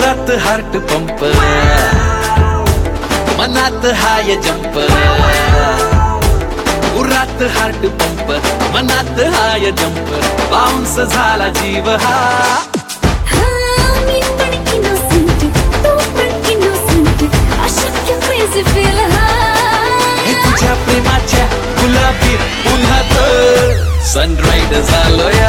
उरात heart pump, मनात हाय jump. उरात हार्ट पंप, मनात हाय जंप. बाउन्स झाला जीव हा. मी पण innocent, तू पण innocent. अशक्य crazy feel हा. हे तुझ्या प्रेमाच्या गुलाबी उन्हात सनराइज झालो या.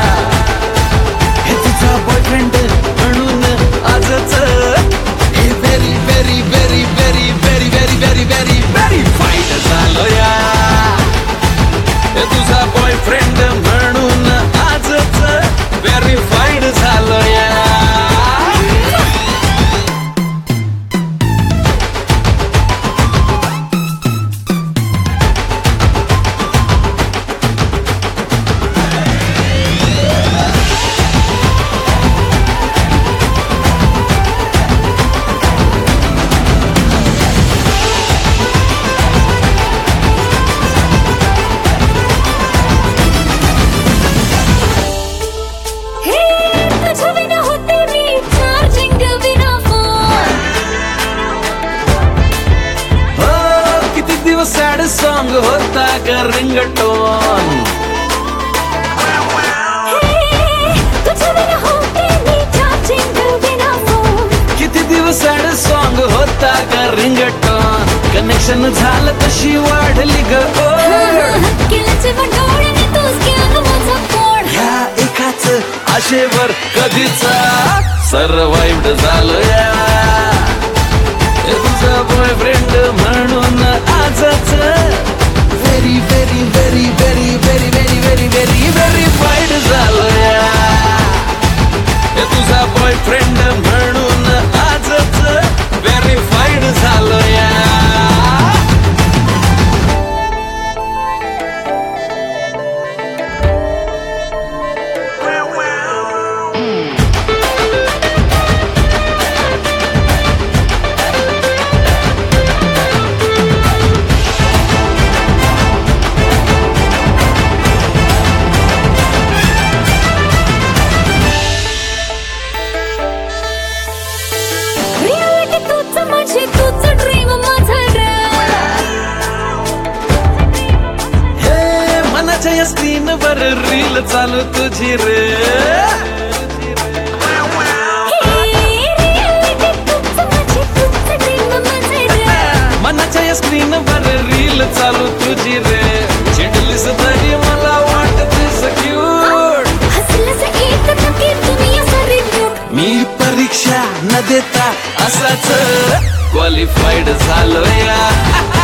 हे तुझा बॉयफ्रेंड म्हणून आजच हे very very very very very very very very very fine झालो या. हे तुझा बॉयफ्रेंड म्हणून आजच व्हेरी फाईन झालो या. सॅड सॉन्ग होता का रिंगटोन. किती दिवस सॅड सॉन्ग होता का रिंगटोन. कनेक्शन झालं तशी वाढली ग ओढ. ह्या एकाच आशेवर कधीचा सर्वाइव्ड झालो या. तुझा बॉयफ्रेंड म्हणून आजच very very very very very very very very very फाईड झालो या. तुझा बॉयफ्रेंड म्हणून आजच व्हेरी फाईड झालो या. मनाच्या स्क्रीन वर रील चालू तुझी रे. मनाच्या स्क्रीन वर रील चालू तुझी रे. चिडलीस तरी मला वाटतेस क्यूट. मी परीक्षा न देता असाच क्वालिफाईड झालो या.